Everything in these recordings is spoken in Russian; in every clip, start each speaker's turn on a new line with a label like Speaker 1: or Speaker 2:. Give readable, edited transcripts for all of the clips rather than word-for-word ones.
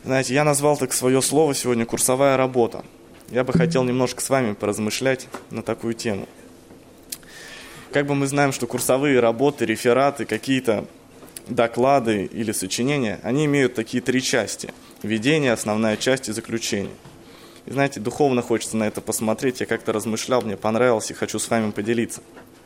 Speaker 1: Знаете, я назвал так свое слово сегодня «курсовая работа». Я бы хотел немножко с вами поразмышлять на такую тему. Как бы мы знаем, что курсовые работы, рефераты, какие-то доклады или сочинения, они имеют такие три части. Введение, основная часть и заключение. И знаете, духовно хочется на это посмотреть. Я как-то размышлял, мне понравилось и хочу с вами поделиться.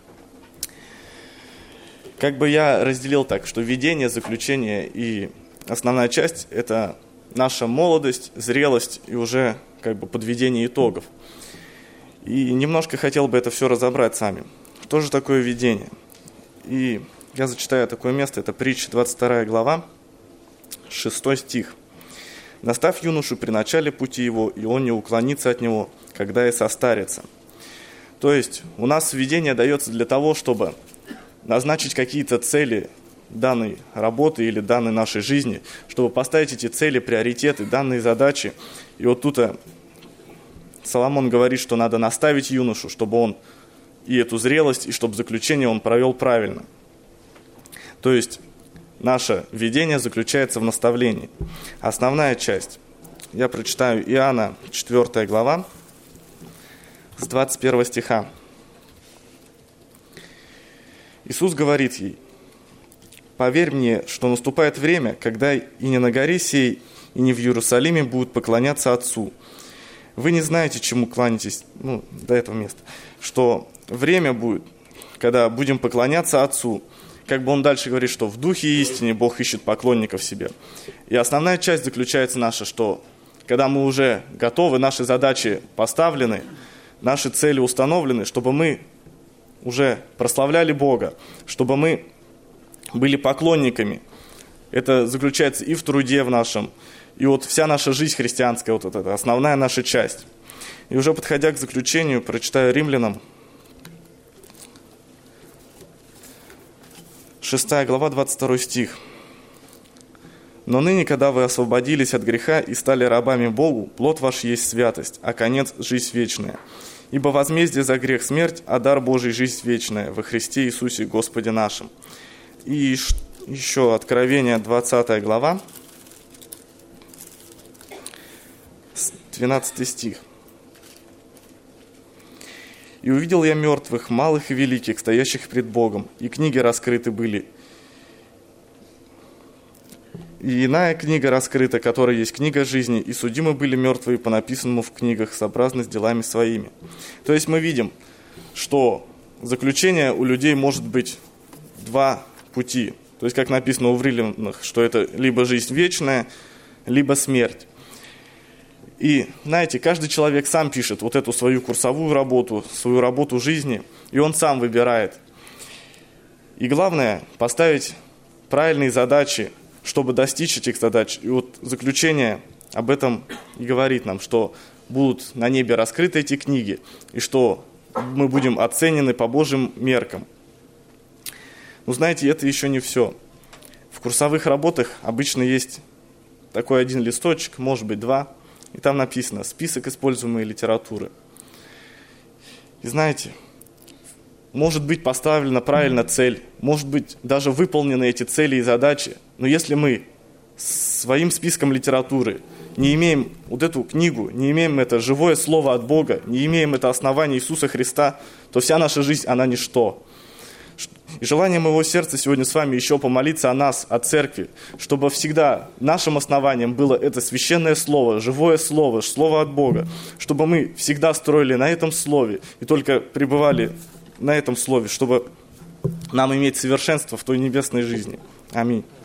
Speaker 1: Как бы я разделил так, что введение, заключение и основная часть – это наша молодость, зрелость и уже как бы подведение итогов. И немножко хотел бы это все разобрать с вами. Что же такое введение? И я зачитаю такое место, это Притча, 22 глава, 6 стих. «Наставь юношу при начале пути его, и он не уклонится от него, когда и состарится». То есть у нас введение дается для того, чтобы назначить какие-то цели данной работы или данной нашей жизни, чтобы поставить эти цели, приоритеты, данные задачи. И вот тут Соломон говорит, что надо наставить юношу, чтобы он и эту зрелость, и чтобы заключение он провел правильно. То есть наше введение заключается в наставлении. Основная часть. Я прочитаю Иоанна, 4 глава, с 21 стиха. Иисус говорит ей: «Поверь мне, что наступает время, когда и не на горе сей, и не в Иерусалиме будут поклоняться Отцу. Вы не знаете, чему кланяетесь», до этого места, что время будет, когда будем поклоняться Отцу. Как бы он дальше говорит, что в духе и истине Бог ищет поклонников себе. И основная часть заключается наша, что когда мы уже готовы, наши задачи поставлены, наши цели установлены, чтобы мы уже прославляли Бога, чтобы мы были поклонниками. Это заключается и в труде в нашем, и вот вся наша жизнь христианская, вот это основная наша часть. И уже подходя к заключению, прочитаю Римлянам, 6 глава, 22 стих. «Но ныне, когда вы освободились от греха и стали рабами Богу, плод ваш есть святость, а конец – жизнь вечная. Ибо возмездие за грех – смерть, а дар Божий – жизнь вечная во Христе Иисусе Господе нашим». И еще Откровение, 20 глава, 12 стих. «И увидел я мертвых, малых и великих, стоящих пред Богом, и книги раскрыты были. И иная книга раскрыта, которая есть книга жизни, и судимы были мертвые по написанному в книгах, сообразно с делами своими». То есть мы видим, что заключение у людей может быть два пути. То есть, как написано у Римлянах, что это либо жизнь вечная, либо смерть. И, знаете, каждый человек сам пишет вот эту свою курсовую работу, свою работу жизни, и он сам выбирает. И главное, поставить правильные задачи, чтобы достичь этих задач. И вот заключение об этом и говорит нам, что будут на небе раскрыты эти книги, и что мы будем оценены по Божьим меркам. Но знаете, это еще не все. В курсовых работах обычно есть такой один листочек, может быть два, и там написано «Список используемой литературы». И знаете, может быть поставлена правильно цель, может быть даже выполнены эти цели и задачи, но если мы своим списком литературы не имеем вот эту книгу, не имеем это живое слово от Бога, не имеем это основание Иисуса Христа, то вся наша жизнь, она ничто. И желание моего сердца сегодня с вами еще помолиться о нас, о церкви, чтобы всегда нашим основанием было это священное слово, живое слово, слово от Бога, чтобы мы всегда строили на этом слове и только пребывали на этом слове, чтобы нам иметь совершенство в той небесной жизни. Аминь.